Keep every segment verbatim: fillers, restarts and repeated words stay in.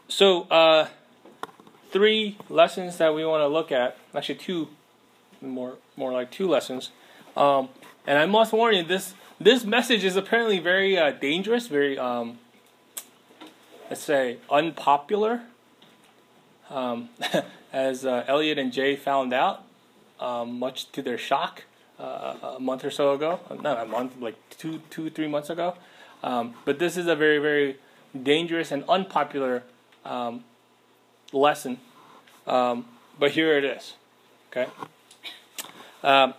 So, uh, three lessons that we want to look at. Actually, two, more more like two lessons. Um, and I must warn you, this this message is apparently very uh, dangerous, very um, let's say unpopular. Um, as uh, Elliot and Jay found out, um, much to their shock, uh, a month or so ago. Not a month, like two, two, three months ago. Um, but this is a very, very dangerous and unpopular um, lesson. Um, but here it is. Okay. Um,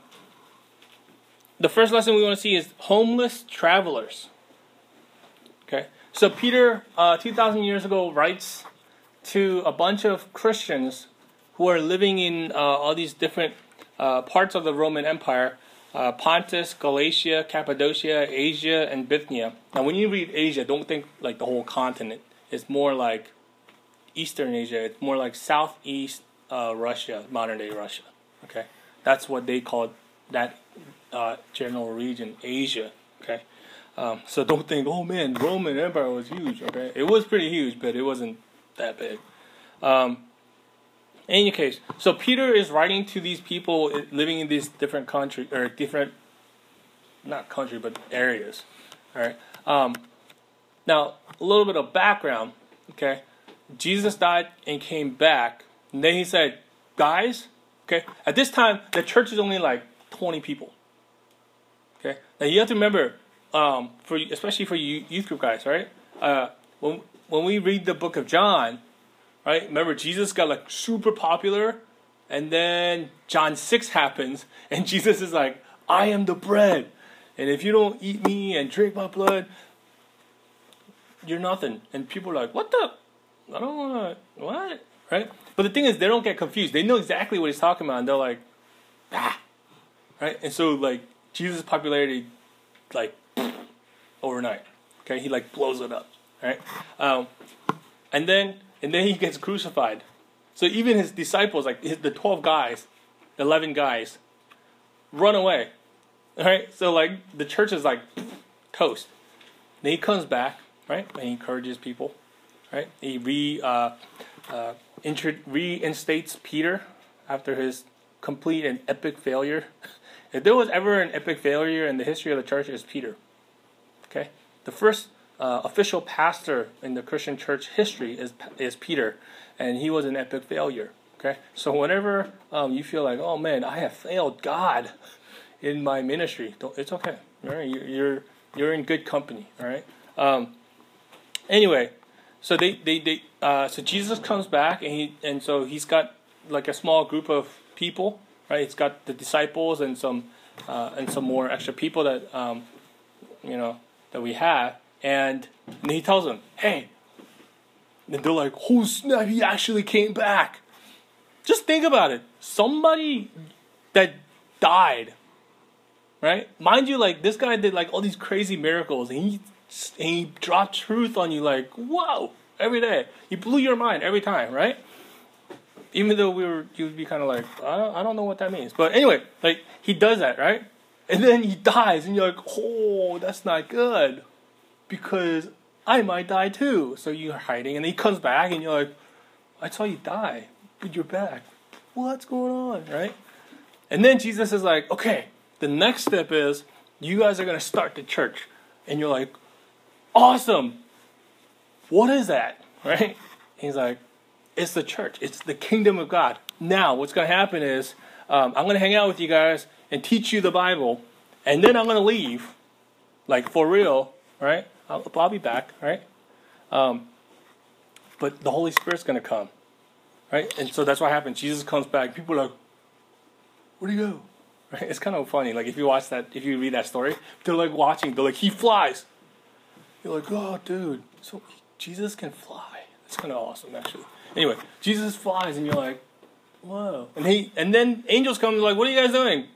the first lesson we want to see is homeless travelers. Okay. So Peter, uh, two thousand years ago, writes to a bunch of Christians who are living in uh, all these different uh, parts of the Roman Empire. Uh, Pontus, Galatia, Cappadocia, Asia, and Bithynia. Now, when you read Asia, don't think like the whole continent. It's more like Eastern Asia. It's more like Southeast uh, Russia, modern-day Russia. Okay, that's what they call that uh, general region, Asia. Okay, um, so don't think, oh man, Roman Empire was huge. Okay, it was pretty huge, but it wasn't that big. Um, In any case, so Peter is writing to these people living in these different country or different, not country, but areas. All right. Um, now, a little bit of background. Okay, Jesus died and came back, and then he said, "Guys, okay." At this time, the church is only like twenty people. Okay. Now you have to remember, um, for especially for you youth group guys, right? Uh, when when we read the book of John. Right? Remember, Jesus got like super popular, and then John six happens, and Jesus is like, I am the bread, and if you don't eat me and drink my blood, you're nothing. And people are like, what the? I don't want to, what? Right? But the thing is, they don't get confused. They know exactly what he's talking about, and they're like, ah. Right? And so, like, Jesus' popularity, like, overnight. Okay? He, like, blows it up. Right? Um, and then... And then he gets crucified. So even his disciples, like his, the twelve guys, eleven guys, run away. All right? So like the church is like toast. Then he comes back, right? And he encourages people, right? He re uh, uh, intro- reinstates Peter after his complete and epic failure. If there was ever an epic failure in the history of the church, it's Peter. Okay? The first Uh, official pastor in the Christian church history is is Peter, and he was an epic failure. Okay, so whenever um, you feel like, oh man, I have failed God in my ministry, don't, it's okay. All right, you're, you're you're in good company. All right. Um, anyway, so they they, they uh, so Jesus comes back, and he and so he's got like a small group of people. Right, he's got the disciples and some uh, and some more extra people that um, you know that we have. And, and he tells them, hey, and they're like, oh snap, he actually came back. Just think about it. Somebody that died, right? Mind you, like, this guy did, like, all these crazy miracles, and he, and he dropped truth on you, like, whoa, every day. He blew your mind every time, right? Even though we were, you would be kind of like, I don't, I don't know what that means. But anyway, like, he does that, right? And then he dies, and you're like, oh, that's not good. Because I might die too. So you're hiding, and he comes back, and you're like, I saw you die, but you're back. What's going on, right? And then Jesus is like, okay, the next step is you guys are going to start the church. And you're like, awesome. What is that, right? And he's like, it's the church. It's the kingdom of God. Now, what's going to happen is um, I'm going to hang out with you guys and teach you the Bible, and then I'm going to leave, like for real, right? I'll, I'll be back, right? Um, but the Holy Spirit's going to come, right? And so that's what happens. Jesus comes back. People are like, where'd he go? Right? It's kind of funny. Like if you watch that, if you read that story, they're like watching. They're like, he flies. You're like, oh, dude. So Jesus can fly. That's kind of awesome, actually. Anyway, Jesus flies, and you're like, whoa. And he, and then angels come and they're like, what are you guys doing?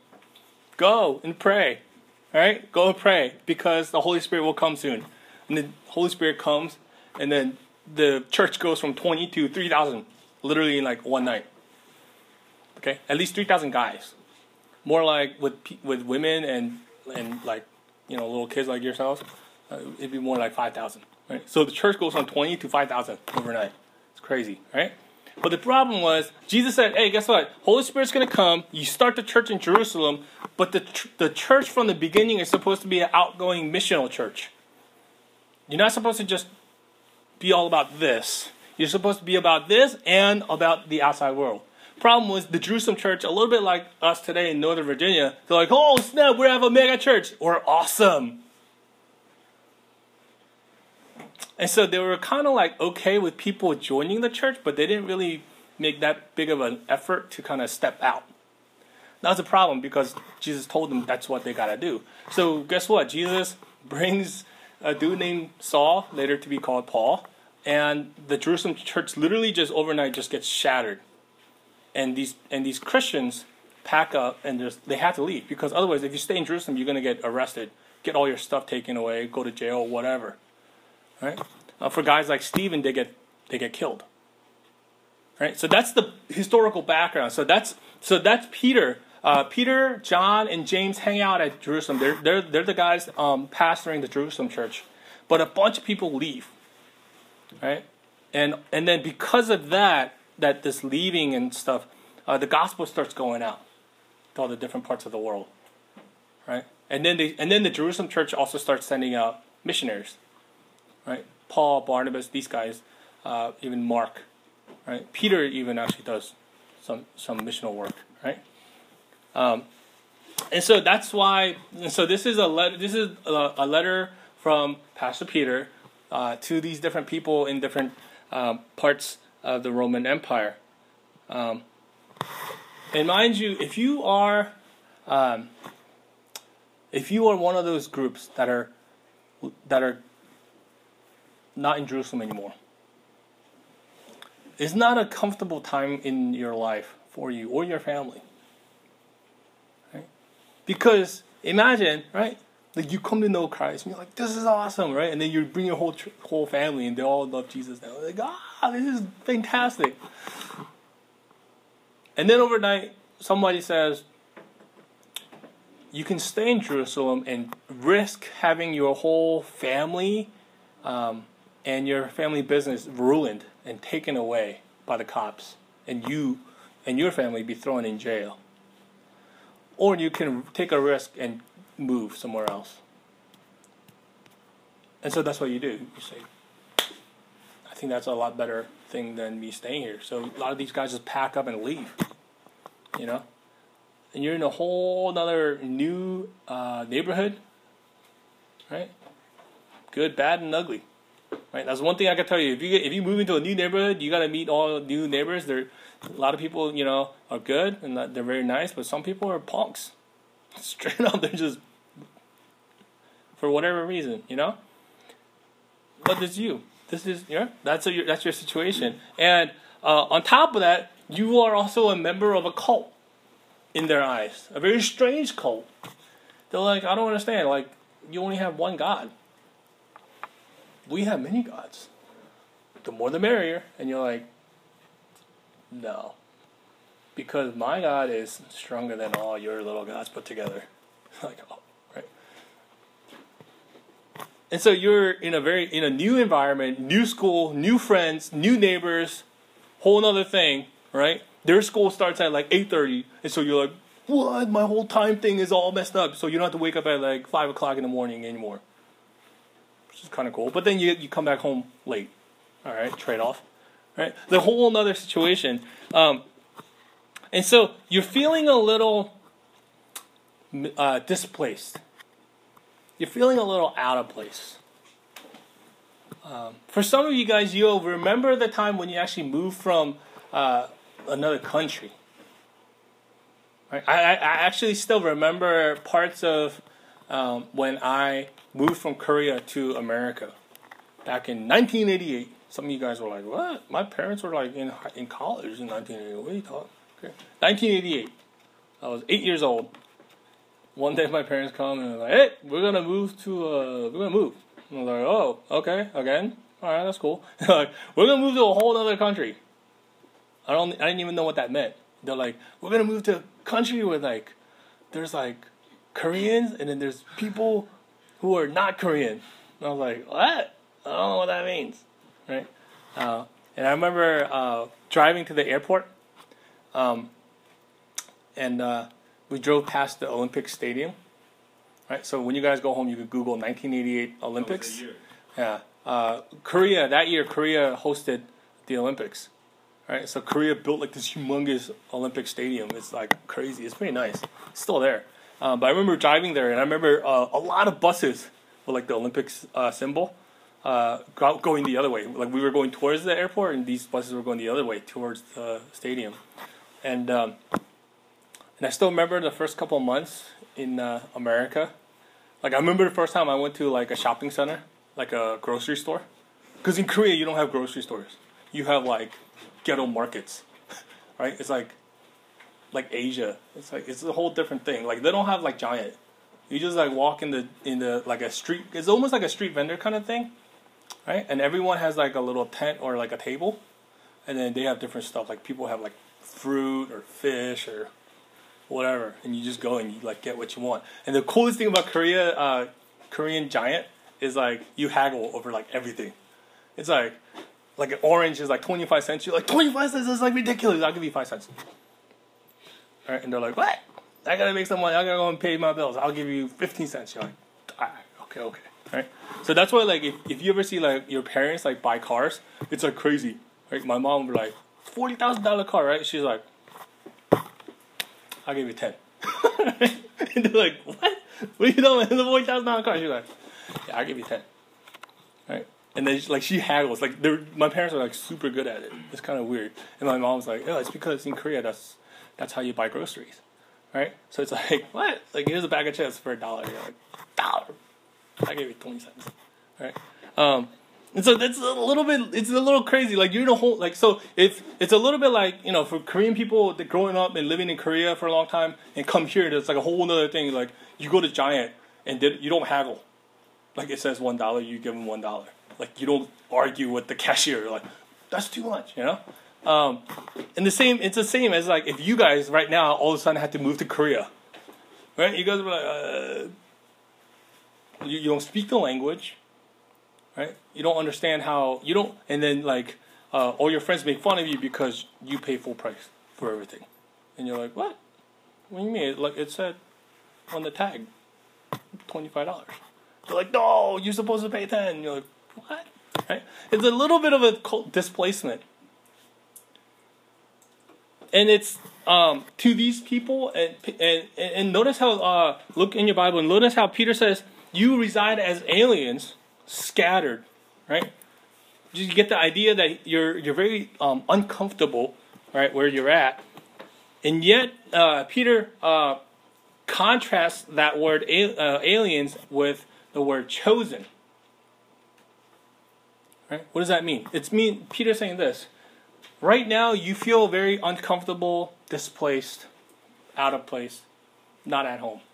Go and pray. All right? Go and pray because the Holy Spirit will come soon. And the Holy Spirit comes, and then the church goes from twenty to three thousand, literally in like one night. Okay? At least three thousand guys. More like with with women and and like, you know, little kids like yourselves, uh, it'd be more like five thousand. Right? So the church goes from twenty to five thousand overnight. crazy, right? But the problem was, Jesus said, hey, guess what? Holy Spirit's going to come. You start the church in Jerusalem, but the, the church from the beginning is supposed to be an outgoing missional church. You're not supposed to just be all about this. You're supposed to be about this and about the outside world. Problem was, the Jerusalem church, a little bit like us today in Northern Virginia, they're like, oh, snap, we have a mega church. We're awesome. And so they were kind of like okay with people joining the church, but they didn't really make that big of an effort to kind of step out. That was a problem because Jesus told them that's what they got to do. So guess what? Jesus brings a dude named Saul, later to be called Paul, and the Jerusalem church literally just overnight just gets shattered. And these and these Christians pack up and just they have to leave because otherwise, if you stay in Jerusalem, you're going to get arrested, get all your stuff taken away, go to jail, whatever. Right? Uh, for guys like Stephen, they get they get killed. Right? So that's the historical background. So that's so that's Peter. Uh, Peter, John, and James hang out at Jerusalem. They're they're they're the guys um, pastoring the Jerusalem church, but a bunch of people leave. Right? And and then because of that, that this leaving and stuff, uh, the gospel starts going out to all the different parts of the world. Right? And then they and then the Jerusalem church also starts sending out missionaries. Right, Paul, Barnabas, these guys, uh, even Mark, right? Peter even actually does some some missional work, right? Um, and so that's why. And so this is a letter. This is a, a letter from Pastor Peter uh, to these different people in different um, parts of the Roman Empire. Um, and mind you, if you are, um, if you are one of those groups that are that are not in Jerusalem anymore, it's not a comfortable time in your life for you or your family. Right? Because imagine, right? Like you come to know Christ and you're like, this is awesome, right? And then you bring your whole tr- whole family and they all love Jesus now. They're like, ah, this is fantastic. And then overnight, somebody says, you can stay in Jerusalem and risk having your whole family um, and your family business ruined and taken away by the cops, and you and your family be thrown in jail. Or you can take a risk and move somewhere else. And so that's what you do. You say, I think that's a lot better thing than me staying here. So a lot of these guys just pack up and leave, you know? And you're in a whole other new uh, neighborhood, right? Good, bad, and ugly. Right, that's one thing I can tell you. If you get, if you move into a new neighborhood, you got to meet all new neighbors. There, a lot of people, you know, are good and they're very nice, but some people are punks. Straight up, they're just for whatever reason, you know. But this is you. This is yeah. That's a, that's your situation. And uh, on top of that, you are also a member of a cult in their eyes, a very strange cult. They're like, I don't understand. Like, you only have one God. We have many gods. The more the merrier. And you're like, no. Because my God is stronger than all your little gods put together. Like, oh, right? And so you're in a very, in a new environment, new school, new friends, new neighbors, whole nother thing, right? Their school starts at like eight thirty. And so you're like, what? My whole time thing is all messed up. So you don't have to wake up at like five o'clock in the morning anymore. Which is kind of cool. But then you you come back home late. All right, trade-off. Right? The whole other situation. Um, and so you're feeling a little uh, displaced. You're feeling a little out of place. Um, for some of you guys, you'll remember the time when you actually moved from uh, another country. Right? I, I actually still remember parts of um, when I moved from Korea to America back in nineteen eighty-eight. Some of you guys were like, what? My parents were like in in college in nineteen eighty-eight. What are you talking? Okay. nineteen eighty-eight. I was eight years old. One day my parents come and they're like, hey, we're going to move to, uh, we're going to move. And I was like, oh, okay, again? All right, that's cool. Like, we're going to move to a whole other country. I don't, I didn't even know what that meant. They're like, we're going to move to a country where, like, there's, like, Koreans, and then there's people who are not Korean. And I was like, what? I don't know what that means, right? Uh, And I remember uh, driving to the airport, um, and uh, we drove past the Olympic Stadium. Right. So when you guys go home, you can Google nineteen eighty-eight Olympics. That was Yeah. Uh, Korea that year, Korea hosted the Olympics. Right. So Korea built like this humongous Olympic stadium. It's like crazy. It's pretty nice. It's still there. Um, but I remember driving there, and I remember uh, a lot of buses with like the Olympics uh, symbol uh, go- going the other way. Like we were going towards the airport, and these buses were going the other way towards the stadium. And um, and I still remember the first couple of months in uh, America. Like I remember the first time I went to like a shopping center, like a grocery store. Because in Korea you don't have grocery stores. You have like ghetto markets, right? It's like like Asia. It's like it's a whole different thing. Like they don't have like giant. You just like walk in the in the like a street. It's almost like a street vendor kind of thing, right? And everyone has like a little tent or like a table, and then they have different stuff. Like people have like fruit or fish or whatever, and you just go and you like get what you want. And the coolest thing about Korea, uh, Korean Giant, is like you haggle over like everything. It's like like an orange is like twenty-five cents. You're like twenty-five cents is like ridiculous. I'll give you five cents. All right, and they're like, what? I gotta make some money. I gotta go and pay my bills. I'll give you fifteen cents. You're like, all right, okay, okay, right. So that's why like if, if you ever see like your parents like buy cars, it's like crazy. Right, my mom would be like forty thousand dollar car, right? She's like, I'll give you ten. And they're like, what? What are you doing? It's a forty thousand dollar car. She's like, yeah, I'll give you ten. Right? And then, like, she haggles. Like, they're, my parents are, like, super good at it. It's kind of weird. And my mom's like, oh, it's because in Korea, that's that's how you buy groceries. Right? So it's like, what? Like, here's a bag of chips for a dollar. You're like, dollar. I gave you twenty cents. Right? Um, and so that's a little bit, it's a little crazy. Like, you're in a whole, like, so if it's a little bit like, you know, for Korean people that growing up and living in Korea for a long time and come here, there's like a whole other thing. Like, you go to Giant and did, you don't haggle. Like, it says one dollar, you give them one dollar. Like, you don't argue with the cashier. You're like, that's too much, you know? Um, and the same, it's the same as, like, if you guys right now all of a sudden had to move to Korea. Right? You guys are like, uh, you, you don't speak the language. Right? You don't understand how, you don't, and then, like, uh, all your friends make fun of you because you pay full price for everything. And you're like, what? What do you mean? Like, it said on the tag, twenty-five dollars. They're like, no, you're supposed to pay ten. And you're like, what? Right? It's a little bit of a displacement. And it's um, to these people, and, and and notice how, uh, look in your Bible, and notice how Peter says, you reside as aliens, scattered, right? You get the idea that you're you're very um, uncomfortable, right, where you're at. And yet, uh, Peter uh, contrasts that word, uh, aliens, with the word chosen. Right? What does that mean? It's mean Peter's saying this. Right now, you feel very uncomfortable, displaced, out of place, not at home.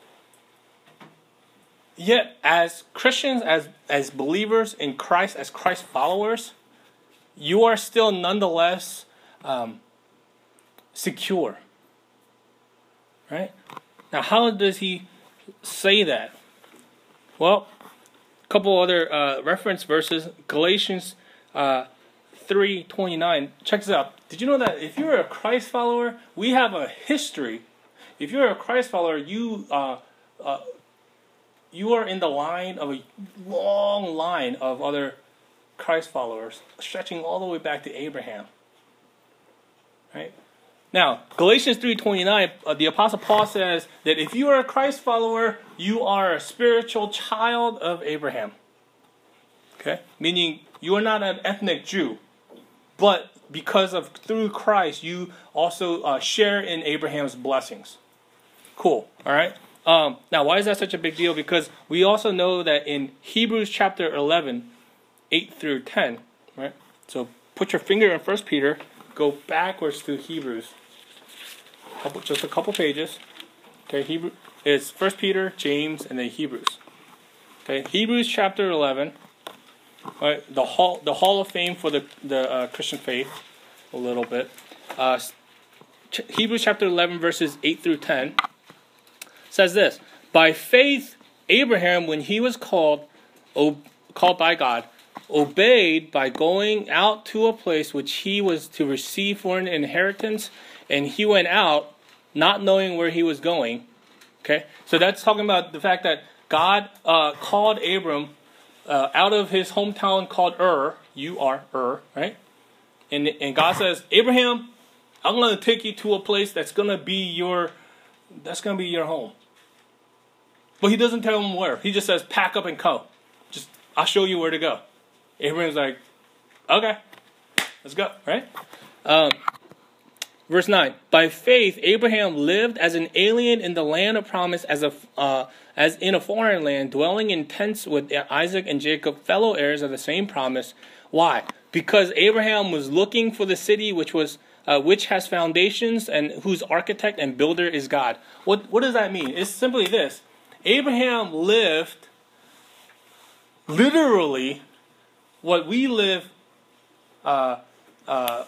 Yet, as Christians, as as believers in Christ, as Christ followers, you are still nonetheless um, secure. Right? Now, how does he say that? Well, a couple other uh, reference verses. Galatians uh, three twenty-nine. Check this out. Did you know that if you're a Christ follower, we have a history. If you're a Christ follower, you uh, uh, you are in the line of a long line of other Christ followers, stretching all the way back to Abraham. Right? Now, Galatians three twenty-nine, uh, the Apostle Paul says that if you are a Christ follower, you are a spiritual child of Abraham. Okay? Meaning, you are not an ethnic Jew, but because of, through Christ, you also uh, share in Abraham's blessings. Cool. All right? Um, now, why is that such a big deal? Because we also know that in Hebrews chapter eleven, eight through ten, right? So put your finger in First Peter, go backwards to Hebrews. Couple, just a couple pages. Okay, Hebrew it's First Peter, James, and then Hebrews. Okay, Hebrews chapter eleven. Right, the hall, the Hall of Fame for the the uh, Christian faith, a little bit. Uh, ch- Hebrews chapter eleven, verses eight through ten. Says this: by faith, Abraham, when he was called, ob- called by God, obeyed by going out to a place which he was to receive for an inheritance, and he went out not knowing where he was going. Okay, so that's talking about the fact that God uh, called Abram uh, out of his hometown called Ur. You are Ur, right? And and God says, Abraham, I'm going to take you to a place that's going to be your that's going to be your home. But he doesn't tell him where. He just says, pack up and go. Just I'll show you where to go. Abraham's like, okay, let's go, right? Um, verse nine. By faith, Abraham lived as an alien in the land of promise, as a uh, as in a foreign land, dwelling in tents with Isaac and Jacob, fellow heirs of the same promise. Why? Because Abraham was looking for the city which was uh, which has foundations and whose architect and builder is God. What what does that mean? It's simply this: Abraham lived literally what we live. Uh, uh,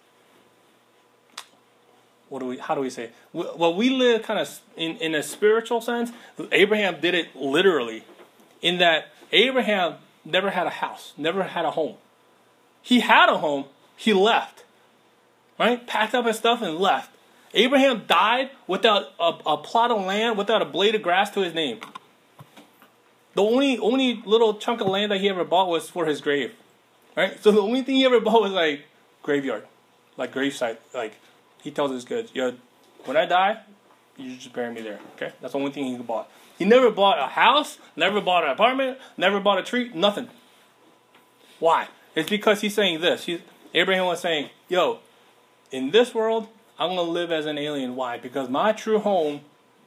what do we? How do we say? What we live kind of in in a spiritual sense. Abraham did it literally, in that Abraham never had a house, never had a home. He had a home, he left, right? Packed up his stuff and left. Abraham died without a, a plot of land, without a blade of grass to his name. The only only little chunk of land that he ever bought was for his grave, right? So the only thing he ever bought was like graveyard, like gravesite. Like he tells his kids, yo, when I die, you just bury me there, okay? That's the only thing he bought. He never bought a house, never bought an apartment, never bought a tree, nothing. Why? It's because he's saying this. He's, Abraham was saying, yo, in this world, I'm going to live as an alien. Why? Because my true home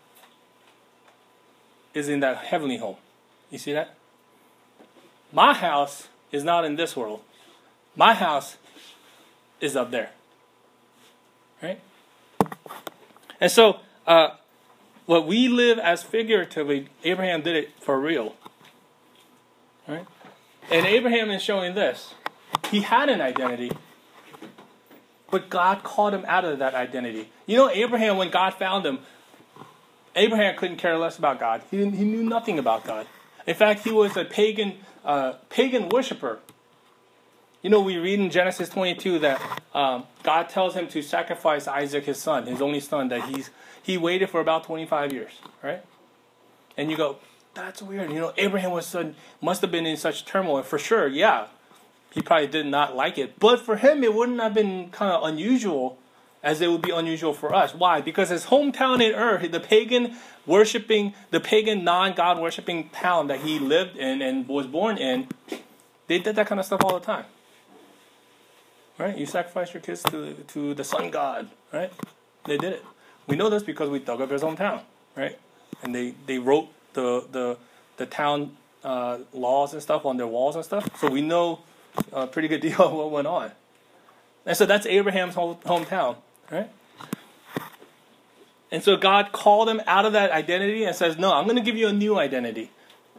is in that heavenly home. You see that? My house is not in this world. My house is up there. Right? And so, uh, what we live as figuratively, Abraham did it for real. Right? And Abraham is showing this. He had an identity, but God called him out of that identity. You know, Abraham, when God found him, Abraham couldn't care less about God. He didn't, he knew nothing about God. In fact, he was a pagan uh, pagan worshiper. You know, we read in Genesis twenty-two that um, God tells him to sacrifice Isaac, his son, his only son, that he's he waited for about twenty-five years, right? And you go, that's weird. You know, Abraham was so, must have been in such turmoil. For sure, yeah. He probably did not like it. But for him, it wouldn't have been kind of unusual as it would be unusual for us. Why? Because his hometown in Ur, the pagan worshiping, the pagan non-God worshiping town that he lived in and was born in, they did that kind of stuff all the time. Right? You sacrifice your kids to, to the sun god. Right? They did it. We know this because we dug up his hometown. Right? And they, they wrote the, the, the town uh, laws and stuff on their walls and stuff. So we know a pretty good deal of what went on. And so that's Abraham's home, hometown, right? And so God called him out of that identity and says, no, I'm going to give you a new identity.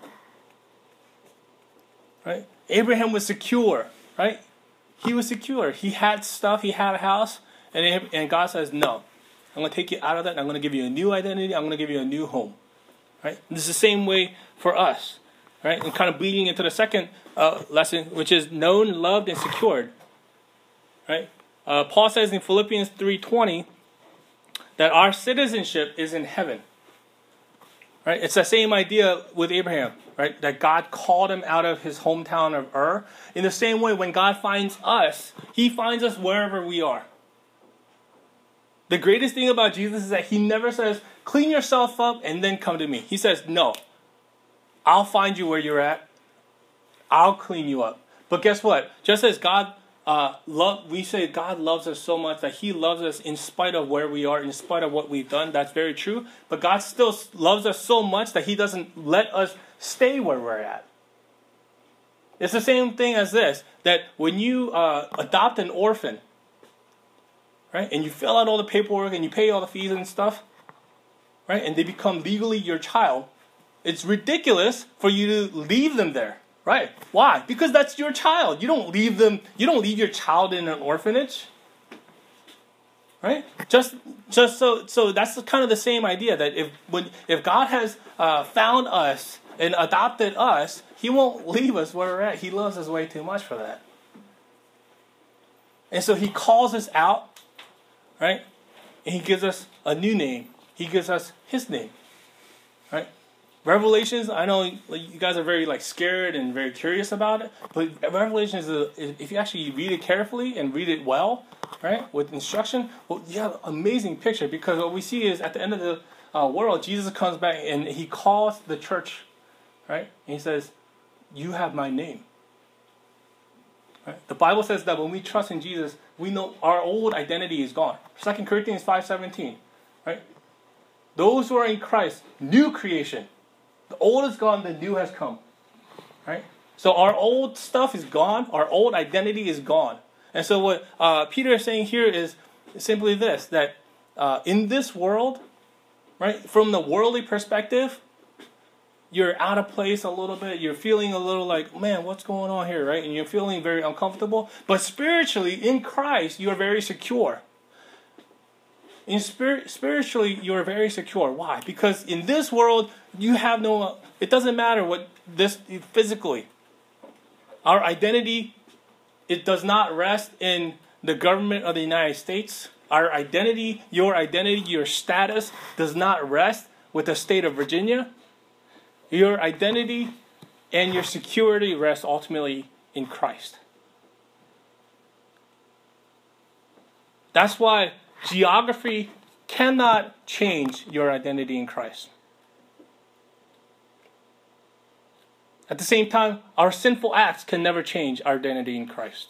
Right? Abraham was secure, right? He was secure. He had stuff. He had a house. And, and God says, no, I'm going to take you out of that. And I'm going to give you a new identity. I'm going to give you a new home. Right? This is the same way for us. Right? And kind of bleeding into the second uh, lesson, which is known, loved, and secured. Right? Uh, Paul says in Philippians three twenty that our citizenship is in heaven. Right? It's the same idea with Abraham, right? That God called him out of his hometown of Ur. In the same way, when God finds us, he finds us wherever we are. The greatest thing about Jesus is that he never says, clean yourself up and then come to me. He says, no. I'll find you where you're at. I'll clean you up. But guess what? Just as God uh, love, we say God loves us so much that he loves us in spite of where we are, in spite of what we've done. That's very true. But God still loves us so much that he doesn't let us stay where we're at. It's the same thing as this, that when you uh, adopt an orphan, right, and you fill out all the paperwork and you pay all the fees and stuff, right, and they become legally your child, it's ridiculous for you to leave them there, right? Why? Because that's your child. You don't leave them. You don't leave your child in an orphanage, right? Just, just so, so that's kind of the same idea that if when if God has uh, found us and adopted us, he won't leave us where we're at. He loves us way too much for that. And so he calls us out, right? And he gives us a new name. He gives us his name, right? Revelations, I know you guys are very like scared and very curious about it, but Revelation is, a, if you actually read it carefully and read it well, right, with instruction, well, you have an amazing picture, because what we see is at the end of the uh, world, Jesus comes back and he calls the church, right, and he says, you have my name. Right? The Bible says that when we trust in Jesus, we know our old identity is gone. Second Corinthians five seventeen, right? Those who are in Christ, new creation. The old is gone, the new has come. Right? So our old stuff is gone. Our old identity is gone. And so what uh, Peter is saying here is simply this, that uh, in this world, right, from the worldly perspective, you're out of place a little bit. You're feeling a little like, man, what's going on here, right? And you're feeling very uncomfortable. But spiritually, in Christ, you are very secure. In spirit, spiritually, you are very secure. Why? Because in this world, you have no, it doesn't matter what this, physically. Our identity, it does not rest in the government of the United States. Our identity, your identity, your status does not rest with the state of Virginia. Your identity and your security rest ultimately in Christ. That's why geography cannot change your identity in Christ. At the same time, our sinful acts can never change our identity in Christ.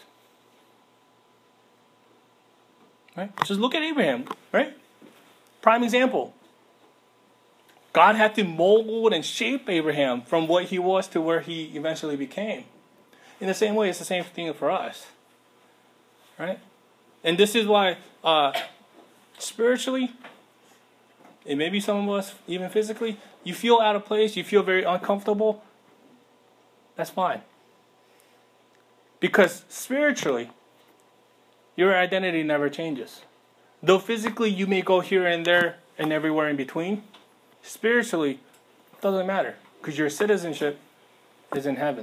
Right? Just look at Abraham, right? Prime example. God had to mold and shape Abraham from what he was to where he eventually became. In the same way, it's the same thing for us. Right? And this is why uh, spiritually, and maybe some of us even physically, you feel out of place, you feel very uncomfortable. That's fine. Because spiritually, your identity never changes. Though physically you may go here and there and everywhere in between, spiritually, it doesn't matter. Because your citizenship is in heaven.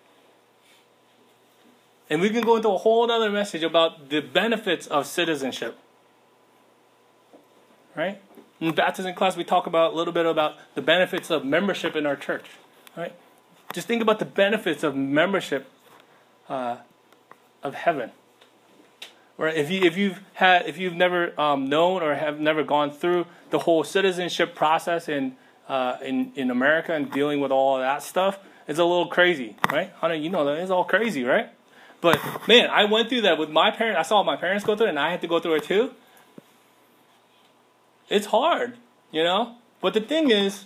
And we can go into a whole other message about the benefits of citizenship. Right? In baptism class, we talk about a little bit about the benefits of membership in our church. Right? Just think about the benefits of membership uh, of heaven. Right? If you if you've had if you've never um, known or have never gone through the whole citizenship process in uh, in in America and dealing with all of that stuff, it's a little crazy, right? Hunter, you know that it's all crazy, right? But man, I went through that with my parents. I saw my parents go through it, and I had to go through it too. It's hard, you know. But the thing is,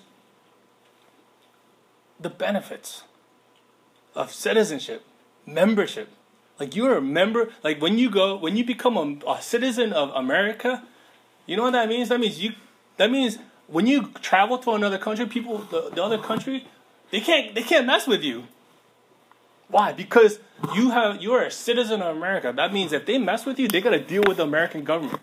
the benefits of citizenship, membership. Like you're a member, like when you go, when you become a, a citizen of America, you know what that means? That means you, that means when you travel to another country, people, the, the other country, they can't, they can't mess with you. Why? Because you have, you are a citizen of America. That means if they mess with you, they got to deal with the American government.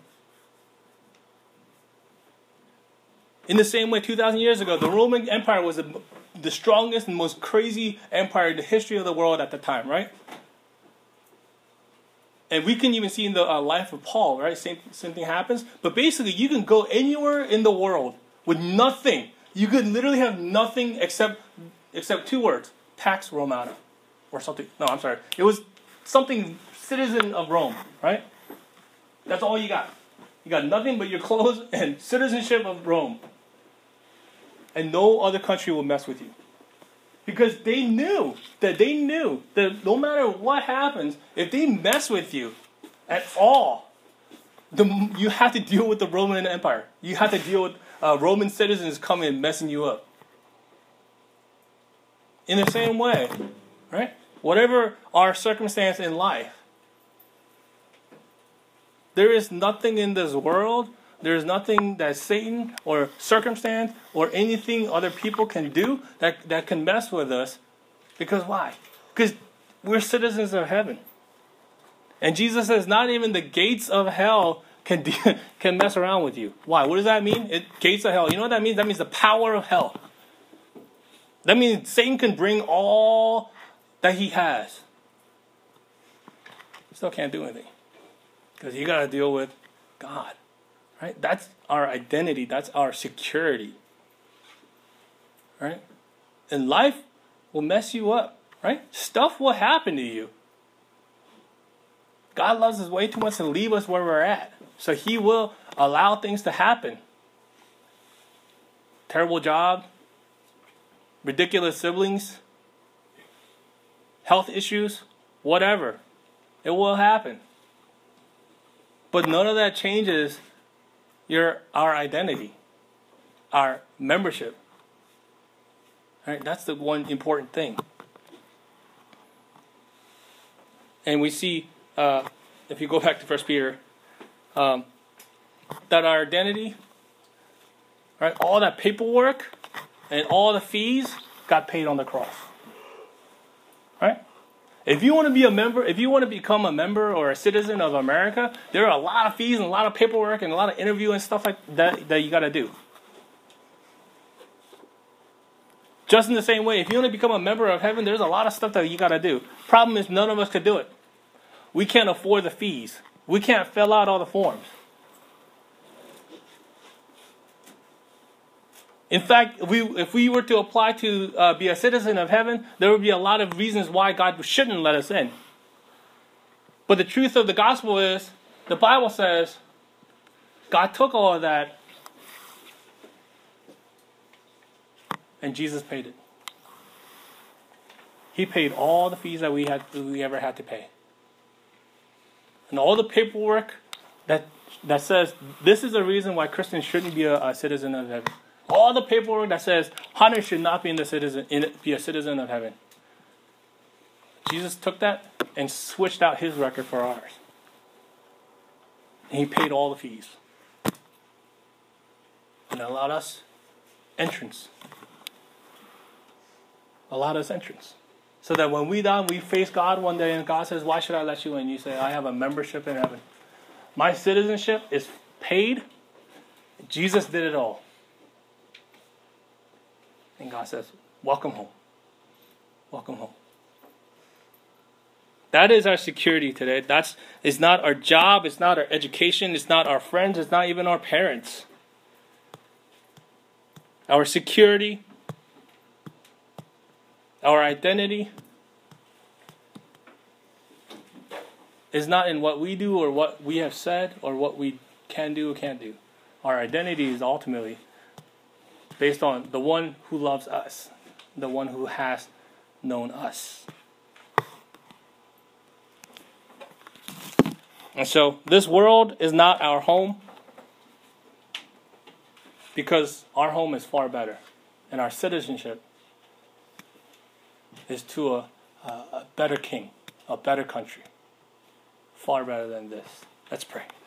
In the same way, two thousand years ago, the Roman Empire was the, the strongest and most crazy empire in the history of the world at the time, right? And we can even see in the uh, life of Paul, right? Same, same thing happens. But basically, you can go anywhere in the world with nothing. You could literally have nothing except except two words. Pax Romana. Or something. No, I'm sorry. It was something citizen of Rome, right? That's all you got. You got nothing but your clothes and citizenship of Rome. And no other country will mess with you. Because they knew that they knew that no matter what happens, if they mess with you at all, the, you have to deal with the Roman Empire. You have to deal with uh, Roman citizens coming and messing you up. In the same way, right? Whatever our circumstance in life, there is nothing in this world, there is nothing that Satan or circumstance or anything other people can do that, that can mess with us. Because why? Because we're citizens of heaven. And Jesus says not even the gates of hell can de- can mess around with you. Why? What does that mean? It, gates of hell. You know what that means? That means the power of hell. That means Satan can bring all that he has. Still can't do anything. Because you got to deal with God. Right? That's our identity. That's our security. Right? And life will mess you up. Right? Stuff will happen to you. God loves us way too much to leave us where we're at. So he will allow things to happen. Terrible job. Ridiculous siblings. Health issues. Whatever. It will happen. But none of that changes your our identity. Our membership. Right? That's the one important thing. And we see, uh, if you go back to First Peter, um, that our identity, right, all that paperwork and all the fees got paid on the cross. Right? If you want to be a member, if you want to become a member or a citizen of America, there are a lot of fees and a lot of paperwork and a lot of interview and stuff like that that you got to do. Just in the same way, if you want to become a member of heaven, there's a lot of stuff that you got to do. Problem is, none of us could do it. We can't afford the fees. We can't fill out all the forms. In fact, if we, if we were to apply to uh, be a citizen of heaven, there would be a lot of reasons why God shouldn't let us in. But the truth of the gospel is, the Bible says, God took all of that and Jesus paid it. He paid all the fees that we had we ever had to pay. And all the paperwork that that says this is the reason why Christians shouldn't be a, a citizen of heaven. All the paperwork that says Hunter should not be in the citizen in, be a citizen of heaven. Jesus took that and switched out his record for ours. And he paid all the fees. And allowed us entrance. Allowed us entrance. So that when we die, we face God one day and God says, why should I let you in? You say, I have a membership in heaven. My citizenship is paid. Jesus did it all. And God says, welcome home. Welcome home. That is our security today. That's it's not our job. It's not our education. It's not our friends. It's not even our parents. Our security, our identity is not in what we do or what we have said or what we can do or can't do. Our identity is ultimately based on the one who loves us, the one who has known us. And so this world is not our home because our home is far better and our citizenship is to a, a, a better king, a better country. Far better than this. Let's pray.